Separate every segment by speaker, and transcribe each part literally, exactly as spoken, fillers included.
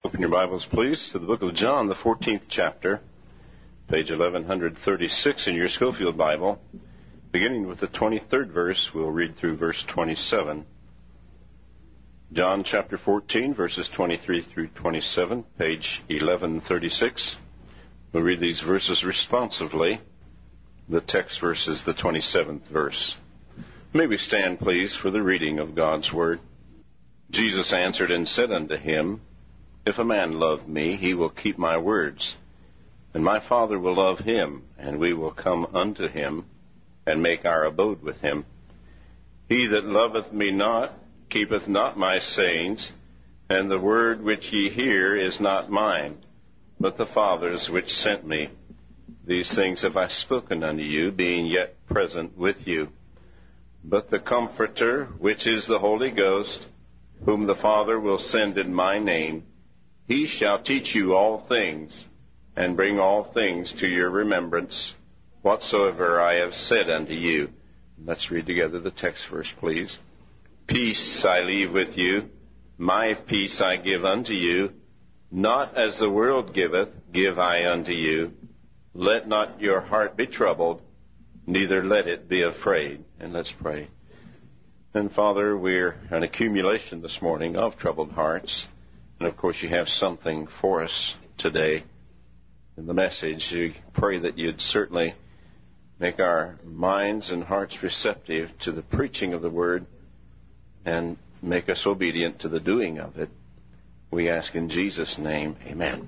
Speaker 1: Open your Bibles, please, to the book of John, the fourteenth chapter, page eleven thirty-six in your Schofield Bible. Beginning with the twenty-third verse, we'll read through verse twenty-seven. John chapter fourteen, verses twenty-three through twenty-seven, page eleven thirty-six. We'll read these verses responsively. The text verse is the twenty-seventh verse. May we stand, please, for the reading of God's Word. Jesus answered and said unto him, If a man love me, he will keep my words. And my Father will love him, and we will come unto him, and make our abode with him. He that loveth me not, keepeth not my sayings, and the word which ye hear is not mine, but the Father's which sent me. These things have I spoken unto you, being yet present with you. But the Comforter, which is the Holy Ghost, whom the Father will send in my name, he shall teach you all things, and bring all things to your remembrance, whatsoever I have said unto you. Let's read together the text verse, please. Peace I leave with you, my peace I give unto you. Not as the world giveth, give I unto you. Let not your heart be troubled, neither let it be afraid. And let's pray. And Father, we're an accumulation this morning of troubled hearts. And of course you have something for us today in the message. We pray that you'd certainly make our minds and hearts receptive to the preaching of the Word and make us obedient to the doing of it. We ask in Jesus' name, amen.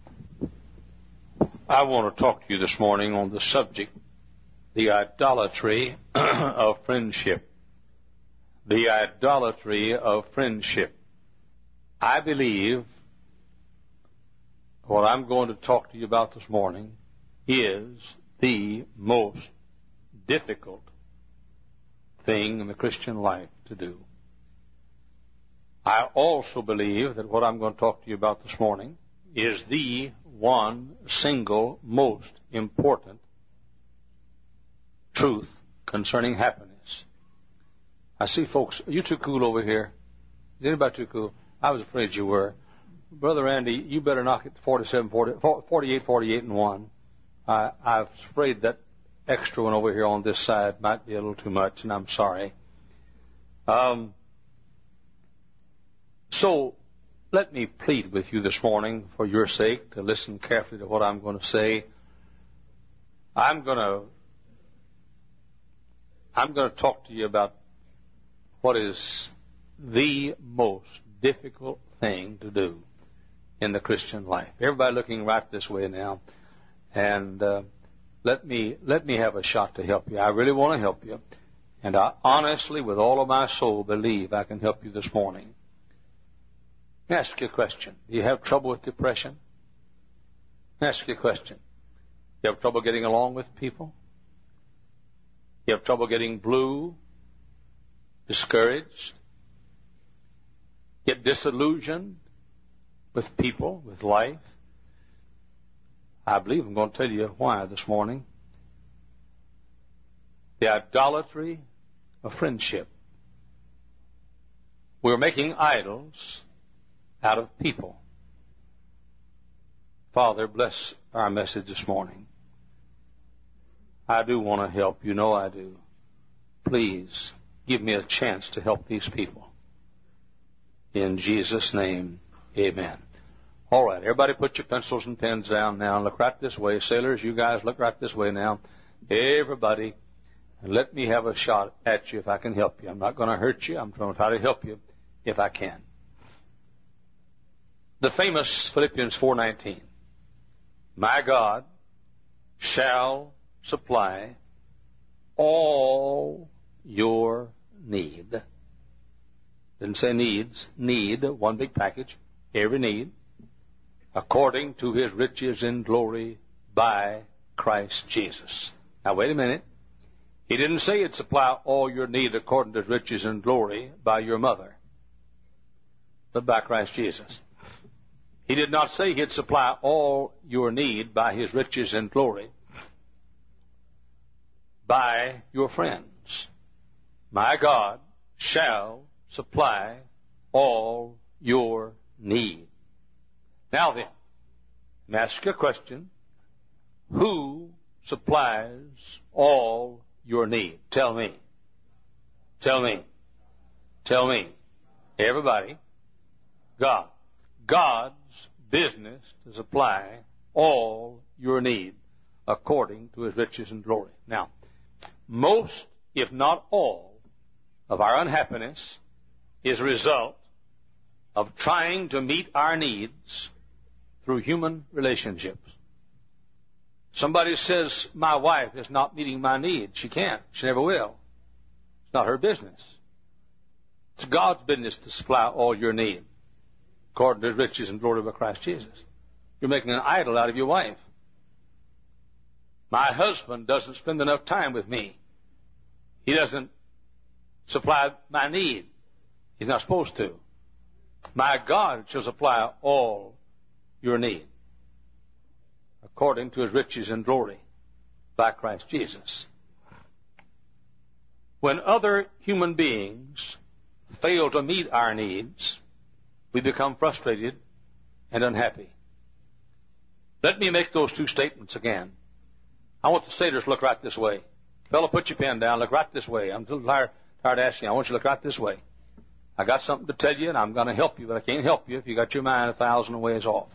Speaker 2: I want to talk to you this morning on the subject, the idolatry of friendship. The idolatry of friendship. I believe what I'm going to talk to you about this morning is the most difficult thing in the Christian life to do. I also believe that what I'm going to talk to you about this morning is the one single most important truth concerning happiness. I see folks, are you too cool over here? Is anybody too cool? I was afraid you were. Brother Andy, you better knock it forty-seven, forty, forty-eight, forty-eight, and one. I, I was afraid that extra one over here on this side might be a little too much, and I'm sorry. Um, so, let me plead with you this morning for your sake to listen carefully to what I'm going to say. I'm going to, I'm going to talk to you about what is the most difficult thing to do in the Christian life. Everybody looking right this way now, and uh, let me let me have a shot to help you. I really want to help you, and I honestly, with all of my soul, believe I can help you this morning. Let me ask you a question. Do you have trouble with depression? Let me ask you a question. You have trouble getting along with people? You have trouble getting blue, discouraged? Get disillusioned with people, with life? I believe I'm going to tell you why this morning. The idolatry of friendship. We're making idols out of people. Father, bless our message this morning. I do want to help. You know I do. Please give me a chance to help these people. In Jesus' name, amen. All right, everybody put your pencils and pens down now. Look right this way. Sailors, you guys, look right this way now. Everybody, and let me have a shot at you if I can help you. I'm not going to hurt you. I'm going to try to help you if I can. The famous Philippians four nineteen. My God shall supply all your need. Didn't say needs. Need, one big package. Every need. According to his riches in glory by Christ Jesus. Now wait a minute. He didn't say he'd supply all your need according to his riches in glory by your mother, but by Christ Jesus. He did not say he'd supply all your need by his riches and glory by your friends. My God shall supply all your need. Now then, let me ask you a question. Who supplies all your need? Tell me. Tell me. Tell me. Everybody. God. God's business to supply all your need according to His riches and glory. Now, most, if not all, of our unhappiness is a result of trying to meet our needs through human relationships. Somebody says, my wife is not meeting my needs. She can't. She never will. It's not her business. It's God's business to supply all your need according to His riches and glory by Christ Jesus. You're making an idol out of your wife. My husband doesn't spend enough time with me. He doesn't supply my need. He's not supposed to. My God shall supply all your need according to His riches and glory by Christ Jesus. When other human beings fail to meet our needs, we become frustrated and unhappy. Let me make those two statements again. I want the staters to look right this way. Fellow, put your pen down. Look right this way. I'm too tired, tired asking. I want you to look right this way. I got something to tell you, and I'm going to help you, but I can't help you if you got your mind a thousand ways off.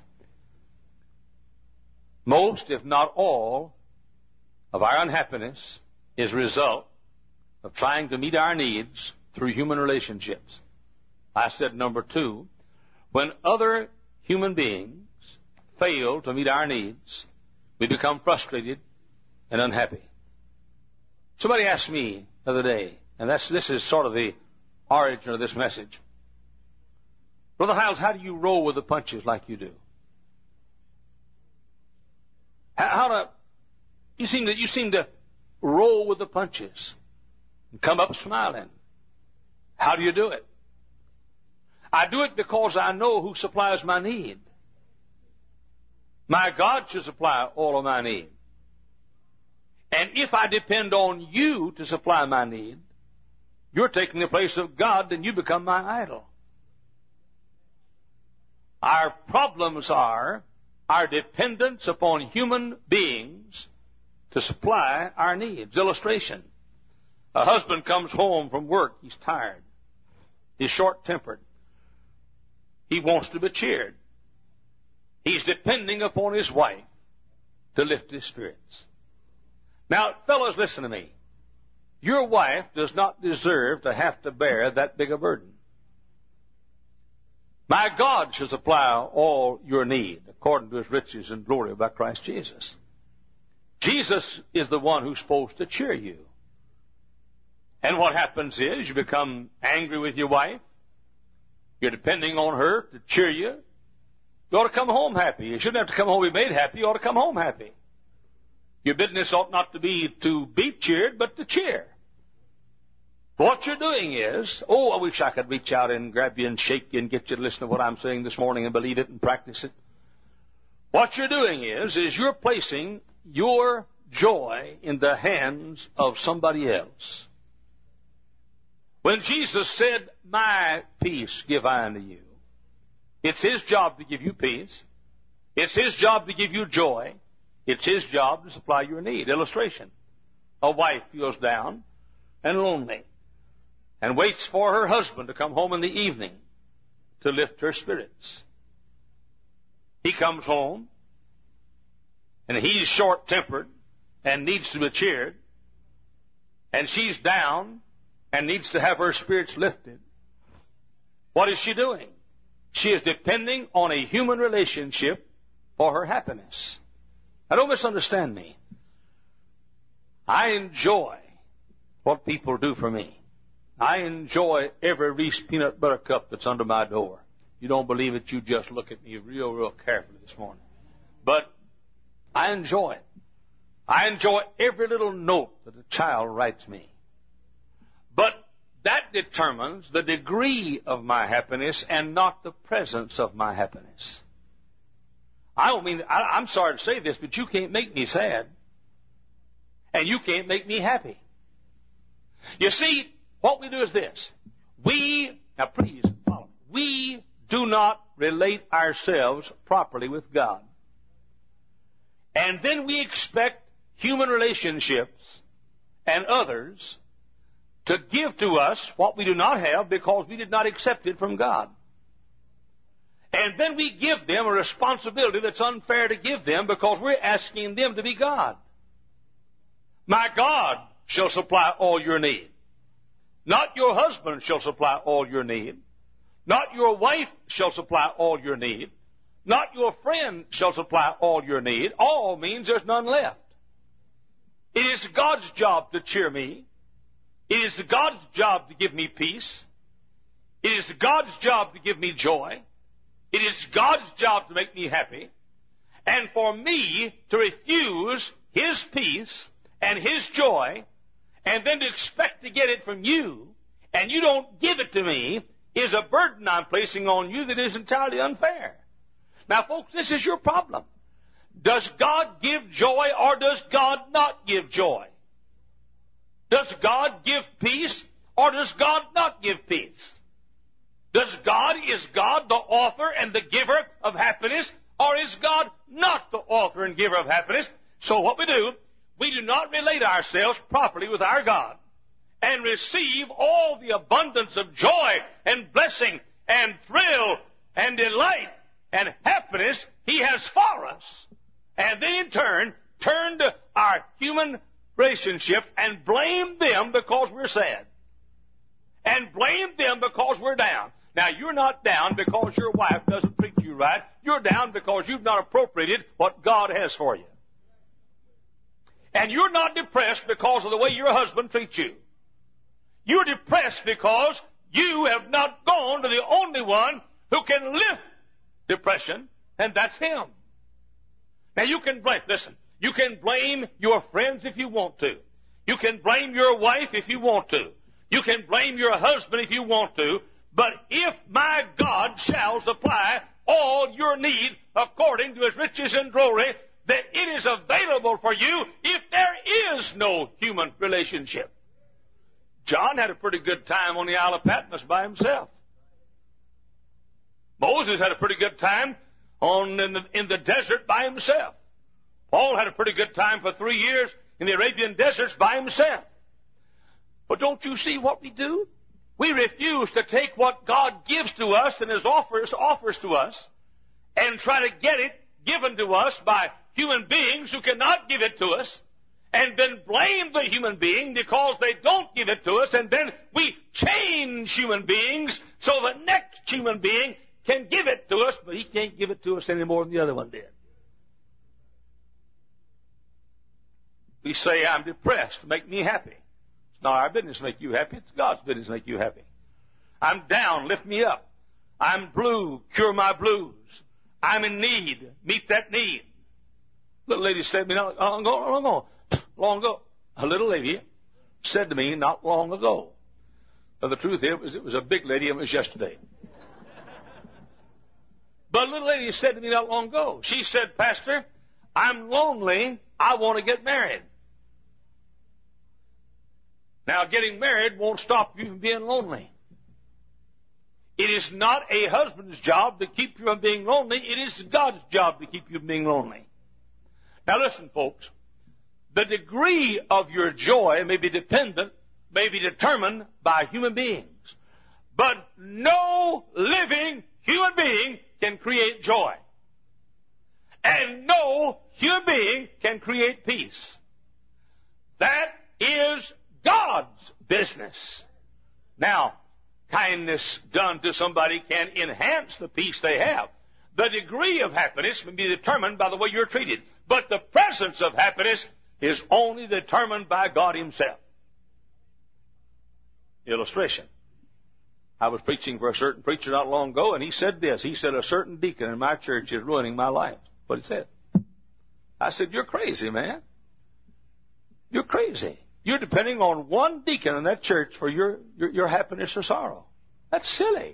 Speaker 2: Most, if not all, of our unhappiness is a result of trying to meet our needs through human relationships. I said number two, when other human beings fail to meet our needs, we become frustrated and unhappy. Somebody asked me the other day, and that's, this is sort of the origin of this message. Brother Hiles, how do you roll with the punches like you do? How, how to, you seem to, you seem to roll with the punches and come up smiling. How do you do it? I do it because I know who supplies my need. My God should supply all of my need. And if I depend on you to supply my need, you're taking the place of God, then you become my idol. Our problems are our dependence upon human beings to supply our needs. Illustration. A husband comes home from work. He's tired. He's short-tempered. He wants to be cheered. He's depending upon his wife to lift his spirits. Now, fellows, listen to me. Your wife does not deserve to have to bear that big a burden. My God shall supply all your need according to His riches and glory by Christ Jesus. Jesus is the one who's supposed to cheer you. And what happens is you become angry with your wife. You're depending on her to cheer you. You ought to come home happy. You shouldn't have to come home and be made happy. You ought to come home happy. Your business ought not to be to be cheered, but to cheer. What you're doing is, oh, I wish I could reach out and grab you and shake you and get you to listen to what I'm saying this morning and believe it and practice it. What you're doing is, is you're placing your joy in the hands of somebody else. When Jesus said, my peace give I unto you, it's His job to give you peace. It's His job to give you joy. It's His job to supply your need. Illustration. A wife feels down and lonely and waits for her husband to come home in the evening to lift her spirits. He comes home, and he's short-tempered and needs to be cheered, and she's down and needs to have her spirits lifted. What is she doing? She is depending on a human relationship for her happiness. Now, don't misunderstand me. I enjoy what people do for me. I enjoy every Reese peanut butter cup that's under my door. You don't believe it, you just look at me real, real carefully this morning. But I enjoy it. I enjoy every little note that a child writes me. But that determines the degree of my happiness and not the presence of my happiness. I don't mean, I, I'm sorry to say this, but you can't make me sad. And you can't make me happy. You see, what we do is this. We, now please follow, we do not relate ourselves properly with God. And then we expect human relationships and others to give to us what we do not have because we did not accept it from God. And then we give them a responsibility that's unfair to give them because we're asking them to be God. My God shall supply all your need. Not your husband shall supply all your need. Not your wife shall supply all your need. Not your friend shall supply all your need. All means there's none left. It is God's job to cheer me. It is God's job to give me peace. It is God's job to give me joy. It is God's job to make me happy. And for me to refuse His peace and His joy and then to expect to get it from you and you don't give it to me is a burden I'm placing on you that is entirely unfair. Now, folks, this is your problem. Does God give joy or does God not give joy? Does God give peace or does God not give peace? Does God, is God the author and the giver of happiness or is God not the author and giver of happiness? So what we do, we do not relate ourselves properly with our God and receive all the abundance of joy and blessing and thrill and delight and happiness He has for us. And then in turn, turn to our human relationship and blame them because we're sad. And blame them because we're down. Now, you're not down because your wife doesn't treat you right. You're down because you've not appropriated what God has for you. And you're not depressed because of the way your husband treats you. You're depressed because you have not gone to the only one who can lift depression, and that's Him. Now, you can blame, listen, you can blame your friends if you want to. You can blame your wife if you want to. You can blame your husband if you want to. But if my God shall supply all your need according to His riches and glory, then it is available for you if there is no human relationship. John had a pretty good time on the Isle of Patmos by himself. Moses had a pretty good time on in the, in the desert by himself. Paul had a pretty good time for three years in the Arabian deserts by himself. But don't you see what we do? We refuse to take what God gives to us and His offers, offers to us and try to get it given to us by human beings who cannot give it to us and then blame the human being because they don't give it to us, and then we change human beings so the next human being can give it to us, but he can't give it to us any more than the other one did. We say, I'm depressed, make me happy. It's not our business to make you happy, it's God's business to make you happy. I'm down, lift me up. I'm blue, cure my blues. I'm in need, meet that need. Little lady said to me not long ago, long ago, long ago, a little lady said to me not long ago. But the truth is, it was, it was a big lady, it was yesterday. But a little lady said to me not long ago, she said, Pastor, I'm lonely, I want to get married. Now, getting married won't stop you from being lonely. It is not a husband's job to keep you from being lonely. It is God's job to keep you from being lonely. Now, listen, folks. The degree of your joy may be dependent, may be determined by human beings. But no living human being can create joy. And no human being can create peace. That is God's business. Now, kindness done to somebody can enhance the peace they have. The degree of happiness may be determined by the way you're treated. But the presence of happiness is only determined by God Himself. Illustration. I was preaching for a certain preacher not long ago, and he said this. He said, a certain deacon in my church is ruining my life. What he said. I said, you're crazy, man. You're crazy. You're depending on one deacon in that church for your, your, your happiness or sorrow. That's silly.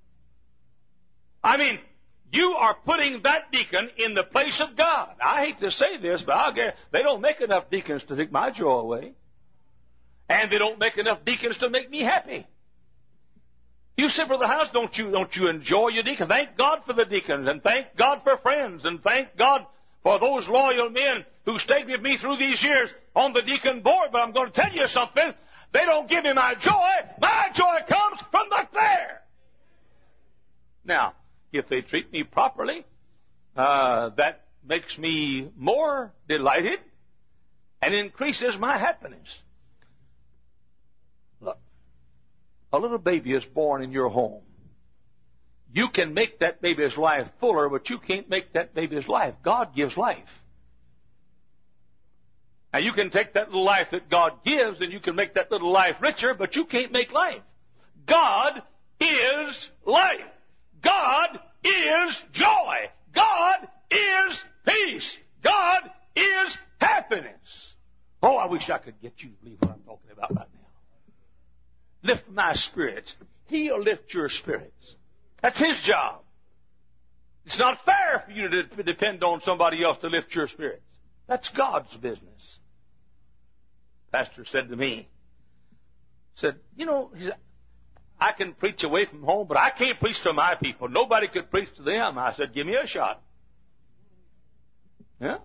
Speaker 2: I mean, you are putting that deacon in the place of God. I hate to say this, but I'll guarantee they don't make enough deacons to take my joy away. And they don't make enough deacons to make me happy. You say, Brother House, don't you, don't you enjoy your deacon? Thank God for the deacons, and thank God for friends, and thank God for those loyal men who stayed with me through these years on the deacon board. But I'm going to tell you something. They don't give me my joy. My joy comes from up there. Now, if they treat me properly, uh, that makes me more delighted and increases my happiness. Look, a little baby is born in your home. You can make that baby's life fuller, but you can't make that baby's life. God gives life. Now, you can take that little life that God gives and you can make that little life richer, but you can't make life. God is life. God is joy. God is peace. God is happiness. Oh, I wish I could get you to believe what I'm talking about right now. Lift my spirits. He'll lift your spirits. That's His job. It's not fair for you to depend on somebody else to lift your spirits. That's God's business. Pastor said to me, said, you know, he said, I can preach away from home, but I can't preach to my people. Nobody could preach to them. I said, give me a shot. Yeah?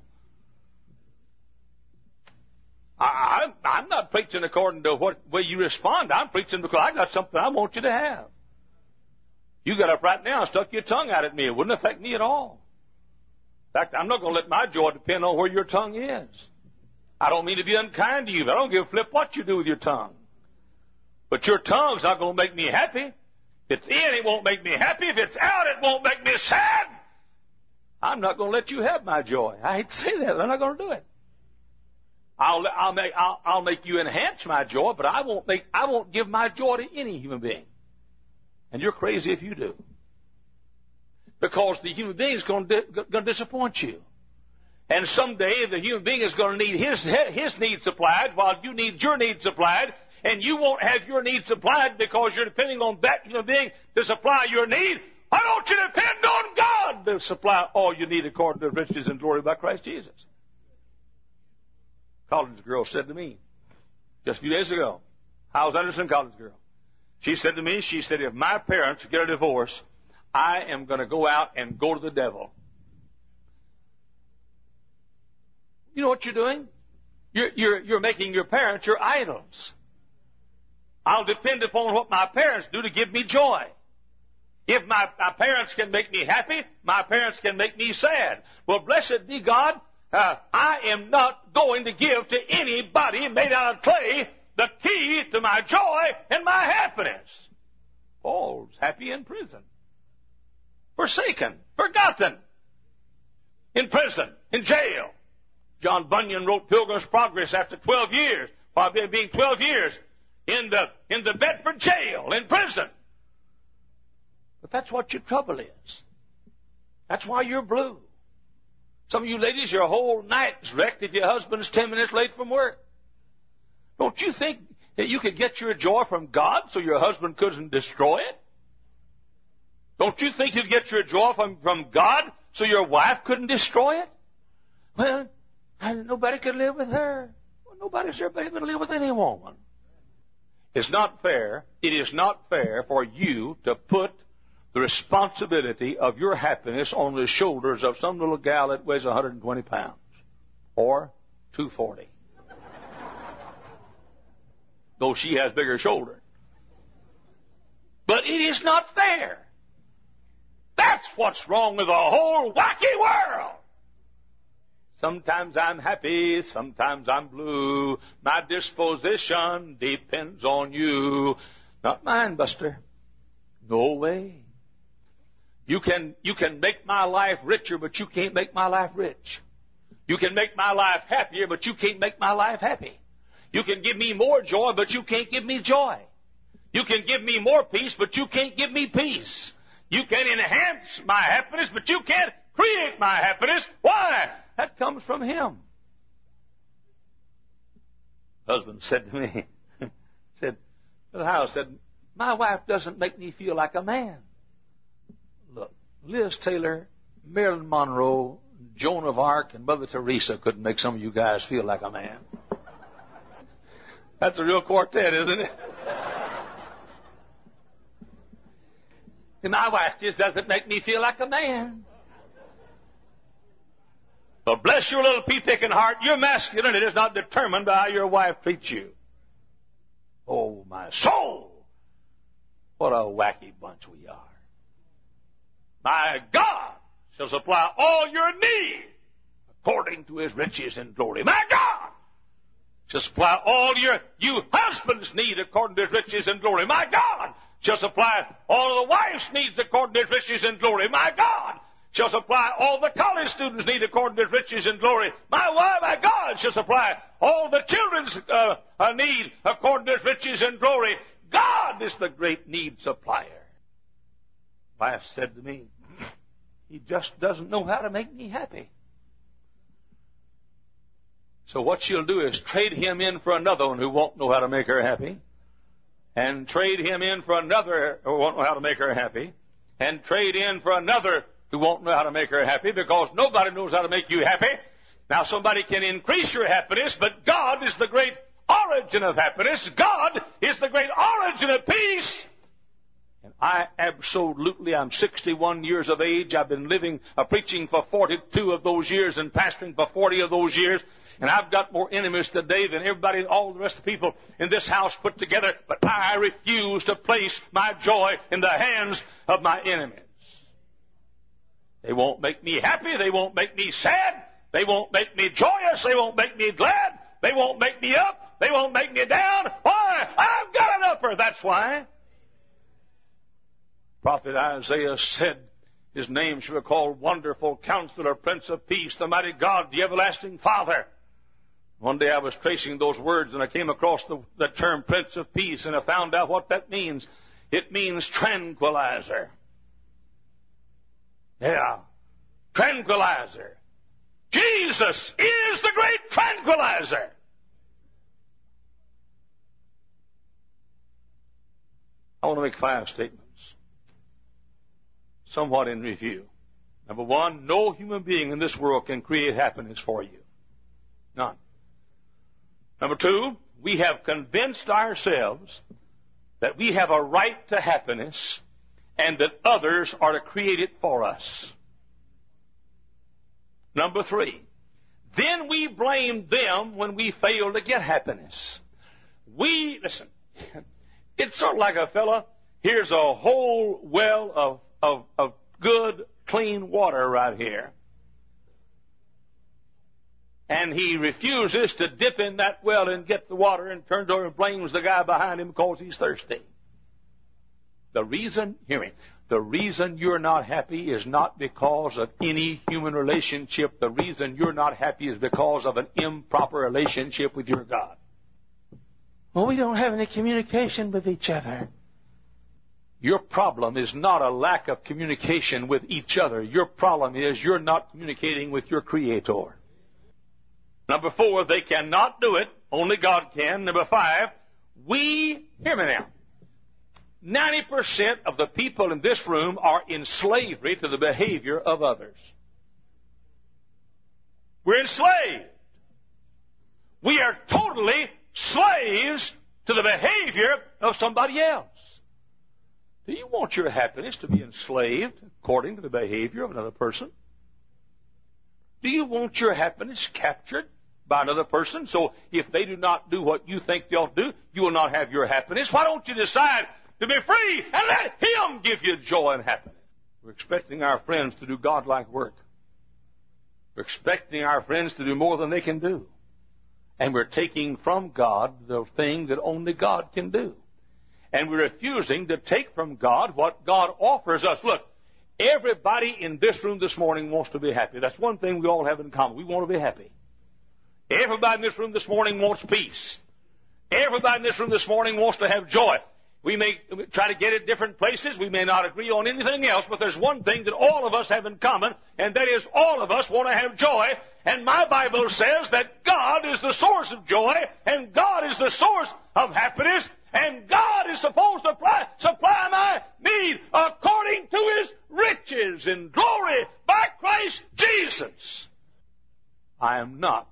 Speaker 2: I, I'm not preaching according to what way you respond. I'm preaching because I got something I want you to have. You got up right now and stuck your tongue out at me. It wouldn't affect me at all. In fact, I'm not going to let my joy depend on where your tongue is. I don't mean to be unkind to you, but I don't give a flip what you do with your tongue. But your tongue's not going to make me happy. If it's in, it won't make me happy. If it's out, it won't make me sad. I'm not going to let you have my joy. I hate to say that, but I'm not going to do it. I'll, I'll make, I'll, I'll make you enhance my joy, but I won't make, I won't give my joy to any human being. And you're crazy if you do. Because the human being is going to, going to disappoint you. And someday the human being is going to need his, his needs supplied while you need your needs supplied. And you won't have your needs supplied because you're depending on that human being to supply your need. Why don't you depend on God to supply all you need according to the riches and glory by Christ Jesus? College girl said to me just a few days ago, Howes Anderson college girl. She said to me, she said, if my parents get a divorce, I am going to go out and go to the devil. You know what you're doing? You're, you're, you're making your parents your idols. I'll depend upon what my parents do to give me joy. If my, my parents can make me happy, my parents can make me sad. Well, blessed be God, uh, I am not going to give to anybody made out of clay the key to my joy and my happiness. Paul's happy in prison. Forsaken, forgotten. In prison, in jail. John Bunyan wrote Pilgrim's Progress after twelve years, while being twelve years in the, in the Bedford jail, in prison. But that's what your trouble is. That's why you're blue. Some of you ladies, your whole night's wrecked if your husband's ten minutes late from work. Don't you think that you could get your joy from God so your husband couldn't destroy it? Don't you think you'd get your joy from, from God so your wife couldn't destroy it? Well, nobody could live with her. Well, nobody's ever able to live with any woman. It's not fair. It is not fair for you to put the responsibility of your happiness on the shoulders of some little gal that weighs one hundred twenty pounds or two hundred forty. Though she has bigger shoulders. But it is not fair. That's what's wrong with the whole wacky world. Sometimes I'm happy, sometimes I'm blue. My disposition depends on you. Not mine, Buster. No way. You can, you can make my life richer, but you can't make my life rich. You can make my life happier, but you can't make my life happy. You can give me more joy, but you can't give me joy. You can give me more peace, but you can't give me peace. You can enhance my happiness, but you can't create my happiness. Why? That comes from Him. Husband said to me, said, Brother Howell said, my wife doesn't make me feel like a man. Look, Liz Taylor, Marilyn Monroe, Joan of Arc, and Mother Teresa couldn't make some of you guys feel like a man. That's a real quartet, isn't it? And my wife just doesn't make me feel like a man. But bless your little pea-picking heart, your masculinity is not determined by how your wife treats you. Oh, my soul! What a wacky bunch we are. My God shall supply all your need according to His riches and glory. My God shall supply all your, you husbands' need according to His riches and glory. My God shall supply all of the wife's needs according to His riches and glory. My God shall supply all the college students' need according to His riches and glory. My wife, my God, shall supply all the children's uh, uh, need according to His riches and glory. God is the great need supplier. Wife said to me, He just doesn't know how to make me happy. So what she'll do is trade him in for another one who won't know how to make her happy, and trade him in for another who won't know how to make her happy, and trade in for another who won't know how to make her happy, because nobody knows how to make you happy. Now somebody can increase your happiness, but God is the great origin of happiness. God is the great origin of peace. And I absolutely, I'm sixty-one years of age. I've been living, uh, preaching for forty-two of those years and pastoring for forty of those years. And I've got more enemies today than everybody, all the rest of the people in this house put together. But I refuse to place my joy in the hands of my enemies. They won't make me happy. They won't make me sad. They won't make me joyous. They won't make me glad. They won't make me up. They won't make me down. Why? I've got an upper. That's why. Prophet Isaiah said, His name shall be called Wonderful Counselor, Prince of Peace, the Mighty God, the Everlasting Father. One day I was tracing those words and I came across the, the term Prince of Peace, and I found out what that means. It means tranquilizer. Yeah, tranquilizer. Jesus is the great tranquilizer. I want to make five statements, somewhat in review. Number one, no human being in this world can create happiness for you. None. Number two, we have convinced ourselves that we have a right to happiness and that others are to create it for us. Number three, then we blame them when we fail to get happiness. We, listen, it's sort of like a fella, here's a whole well of, of, of good, clean water right here. And he refuses to dip in that well and get the water, and turns over and blames the guy behind him because he's thirsty. The reason, hear me, the reason you're not happy is not because of any human relationship. The reason you're not happy is because of an improper relationship with your God. Well, we don't have any communication with each other. Your problem is not a lack of communication with each other. Your problem is you're not communicating with your Creator. Number four, they cannot do it. Only God can. Number five, we, hear me now, ninety percent of the people in this room are in slavery to the behavior of others. We're enslaved. We are totally slaves to the behavior of somebody else. Do you want your happiness to be enslaved according to the behavior of another person? Do you want your happiness captured by another person? So if they do not do what you think they ought to do, you will not have your happiness. Why don't you decide to be free and let Him give you joy and happiness? We're expecting our friends to do godlike work. We're expecting our friends to do more than they can do. And we're taking from God the thing that only God can do. And we're refusing to take from God what God offers us. Look, everybody in this room this morning wants to be happy. That's one thing we all have in common. We want to be happy. Everybody in this room this morning wants peace. Everybody in this room this morning wants to have joy. We may try to get it different places. We may not agree on anything else, but there's one thing that all of us have in common, and that is all of us want to have joy. And my Bible says that God is the source of joy, and God is the source of happiness, and God is supposed to apply, supply my need according to His riches in glory by Christ Jesus. I am not.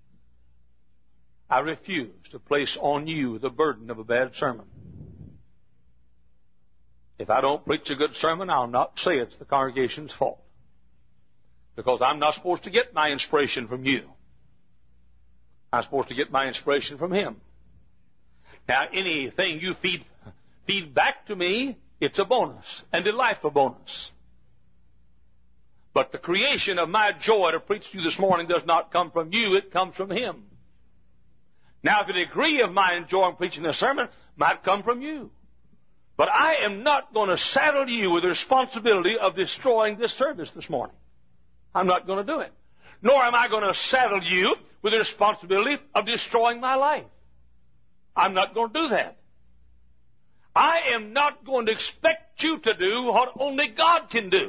Speaker 2: I refuse to place on you the burden of a bad sermon. If I don't preach a good sermon, I'll not say it's the congregation's fault. Because I'm not supposed to get my inspiration from you. I'm supposed to get my inspiration from Him. Now, anything you feed, feed back to me, it's a bonus, and a delightful bonus. But the creation of my joy to preach to you this morning does not come from you, it comes from Him. Now, the degree of my enjoying preaching this sermon might come from you. But I am not going to saddle you with the responsibility of destroying this service this morning. I'm not going to do it. Nor am I going to saddle you with the responsibility of destroying my life. I'm not going to do that. I am not going to expect you to do what only God can do.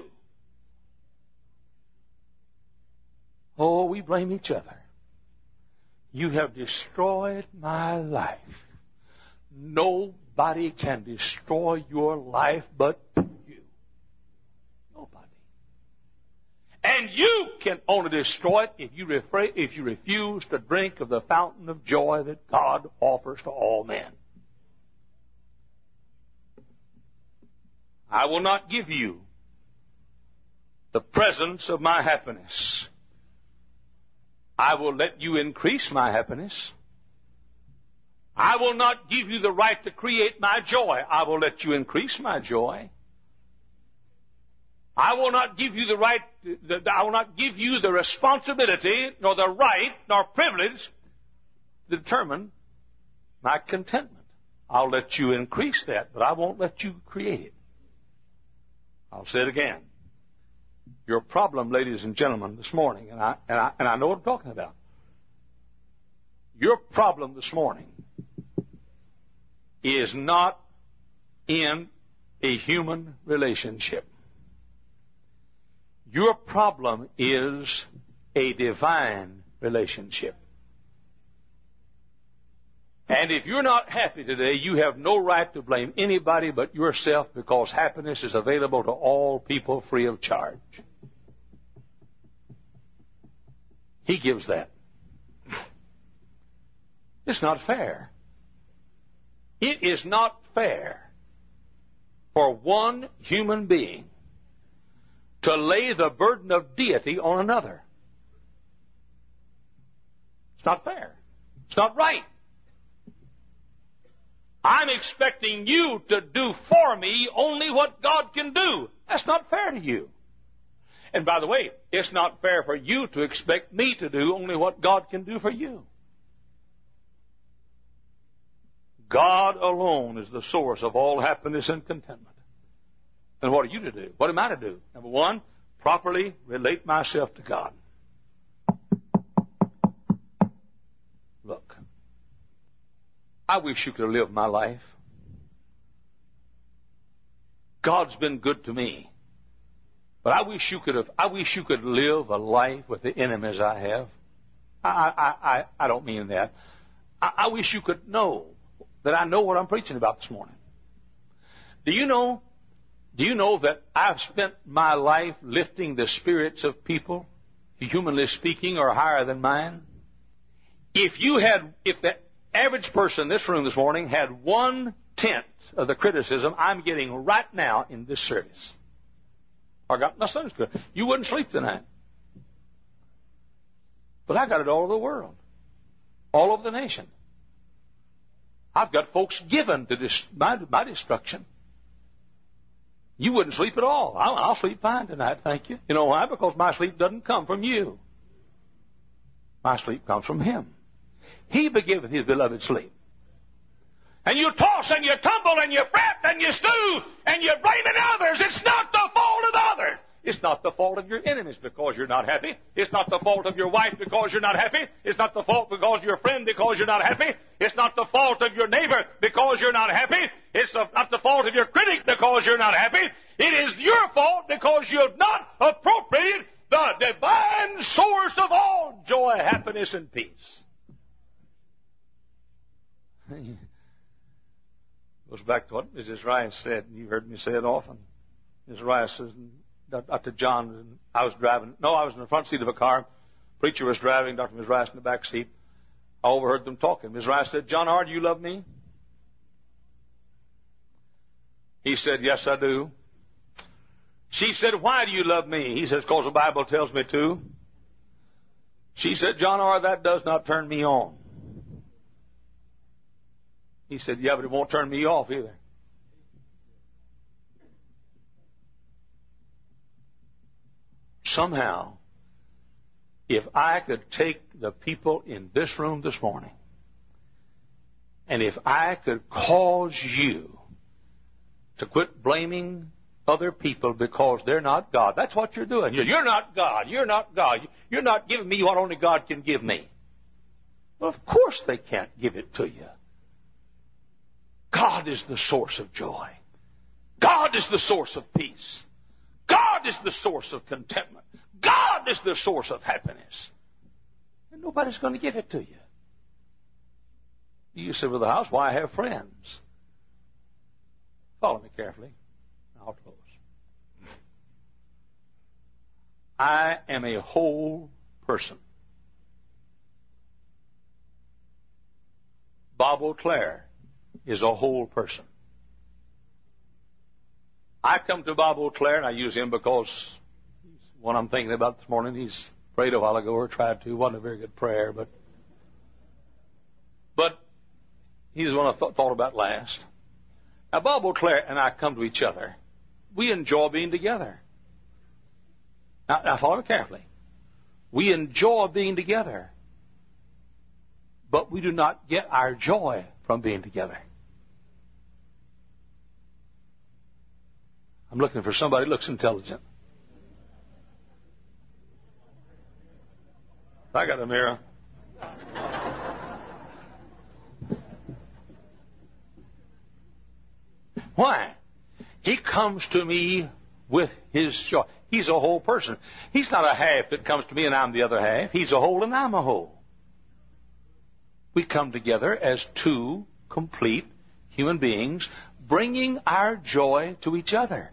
Speaker 2: Oh, we blame each other. You have destroyed my life. Nobody can destroy your life but you. Nobody. And you can only destroy it if you, refra- if you refuse to drink of the fountain of joy that God offers to all men. I will not give you the presence of my happiness. I will let you increase my happiness. I will not give you the right to create my joy. I will let you increase my joy. I will not give you the right, I will not give you the responsibility, nor the right, nor privilege to determine my contentment. I'll let you increase that, but I won't let you create it. I'll say it again. Your problem, ladies and gentlemen, this morning, and I, and I, and I know what I'm talking about. Your problem this morning is not in a human relationship. Your problem is a divine relationship. And if you're not happy today, you have no right to blame anybody but yourself, because happiness is available to all people free of charge. He gives that. It's not fair. It is not fair for one human being to lay the burden of deity on another. It's not fair. It's not right. I'm expecting you to do for me only what God can do. That's not fair to you. And by the way, it's not fair for you to expect me to do only what God can do for you. God alone is the source of all happiness and contentment. And what are you to do? What am I to do? Number one, properly relate myself to God. Look, I wish you could have lived my life. God's been good to me. But I wish you could have, I wish you could live a life with the enemies I have. I, I, I, I don't mean that. I, I wish you could know that I know what I'm preaching about this morning. Do you know, do you know that I've spent my life lifting the spirits of people, humanly speaking, are higher than mine? If you had, if the average person in this room this morning had one-tenth of the criticism I'm getting right now in this service, I got my Sunday school, you wouldn't sleep tonight. But I got it all over the world, all over the nation. I've got folks given to dis- my, my destruction. You wouldn't sleep at all. I'll, I'll sleep fine tonight, thank you. You know why? Because my sleep doesn't come from you. My sleep comes from Him. He begiveth His beloved sleep. And you toss and you tumble and you fret and you stew and you're blaming others. It's not the fault of others. It's not the fault of your enemies because you're not happy. It's not the fault of your wife because you're not happy. It's not the fault because of your friend because you're not happy. It's not the fault of your neighbor because you're not happy. It's not the fault of your critic because you're not happy. It is your fault because you have not appropriated the divine source of all joy, happiness, and peace. Goes back to what Missus Rice said, and you've heard me say it often. Missus Rice says, Doctor John, I was driving, no, I was in the front seat of a car. Preacher was driving, Doctor Miz Rice in the back seat. I overheard them talking. Miz Rice said, John R., do you love me? He said, yes, I do. She said, why do you love me? He says, because the Bible tells me to. She said, John R., that does not turn me on. He said, yeah, but it won't turn me off either. Somehow, if I could take the people in this room this morning, and if I could cause you to quit blaming other people because they're not God. That's what you're doing. You're not God. You're not God. You're not giving me what only God can give me. Well, of course they can't give it to you. God is the source of joy. God is the source of peace. God is the source of contentment. God is the source of happiness. And nobody's going to give it to you. You say, well, the house, why I have friends? Follow me carefully. I'll close. I am a whole person. Bob O'Clair is a whole person. I come to Bob O'Clair, and I use him because he's one I'm thinking about this morning. He's prayed a while ago, or tried to. It wasn't a very good prayer, but but he's the one I th- thought about last. Now, Bob O'Clair and I come to each other. We enjoy being together. Now, now follow me carefully. We enjoy being together. But we do not get our joy from being together. I'm looking for somebody who looks intelligent. I got a mirror. Why? He comes to me with his joy. He's a whole person. He's not a half that comes to me and I'm the other half. He's a whole and I'm a whole. We come together as two complete human beings, bringing our joy to each other.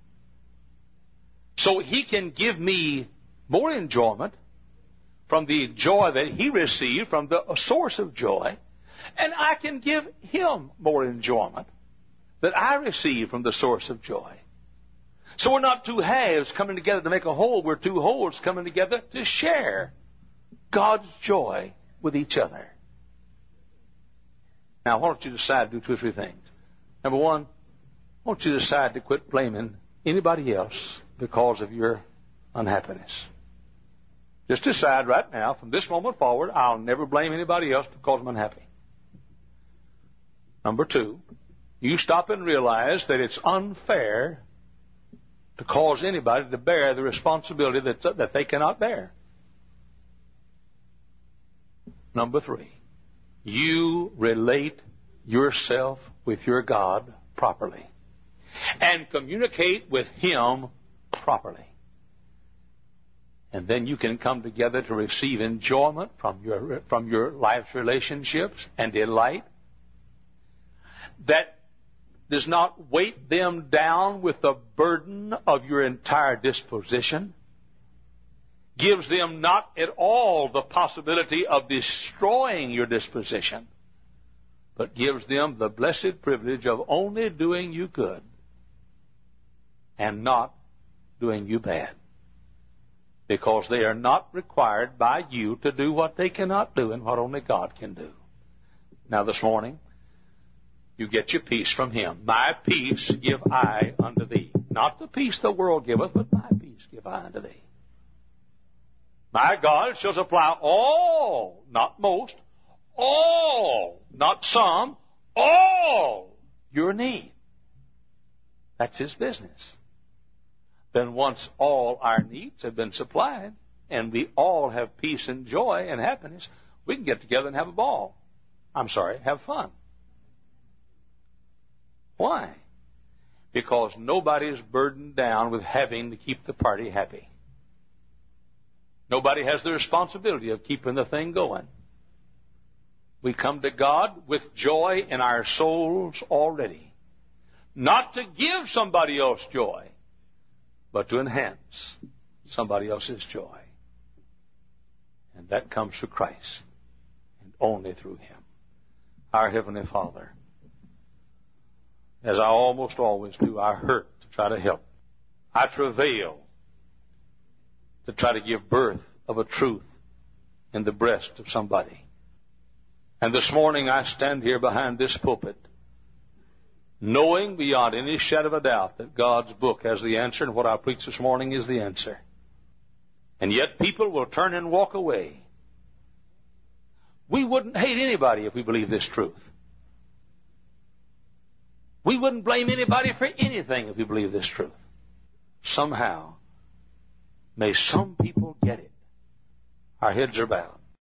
Speaker 2: So he can give me more enjoyment from the joy that he received from the source of joy, and I can give him more enjoyment that I receive from the source of joy. So we're not two halves coming together to make a whole. We're two wholes coming together to share God's joy with each other. Now, why don't you decide to do two or three things? Number one, why don't you decide to quit blaming anybody else because of your unhappiness? Just decide right now, from this moment forward, I'll never blame anybody else because I'm unhappy. Number two, you stop and realize that it's unfair to cause anybody to bear the responsibility that, that they cannot bear. Number three, you relate yourself with your God properly and communicate with Him properly. And then you can come together to receive enjoyment from your, from your life's relationships and delight that does not weight them down with the burden of your entire disposition, gives them not at all the possibility of destroying your disposition, but gives them the blessed privilege of only doing you good and not doing you bad. Because they are not required by you to do what they cannot do and what only God can do. Now this morning, you get your peace from Him. My peace give I unto thee. Not the peace the world giveth, but my peace give I unto thee. My God shall supply all, not most, all, not some, all your need. That's His business. Then once all our needs have been supplied, and we all have peace and joy and happiness, we can get together and have a ball. I'm sorry, have fun. Why? Because nobody is burdened down with having to keep the party happy. Nobody has the responsibility of keeping the thing going. We come to God with joy in our souls already. Not to give somebody else joy, but to enhance somebody else's joy. And that comes through Christ, and only through Him. Our Heavenly Father, as I almost always do, I hurt to try to help. I travail to try to give birth of a truth in the breast of somebody. And this morning I stand here behind this pulpit, knowing beyond any shadow of a doubt that God's book has the answer, and what I preach this morning is the answer. And yet people will turn and walk away. We wouldn't hate anybody if we believed this truth. We wouldn't blame anybody for anything if we believed this truth. Somehow, may some people get it. Our heads are bowed.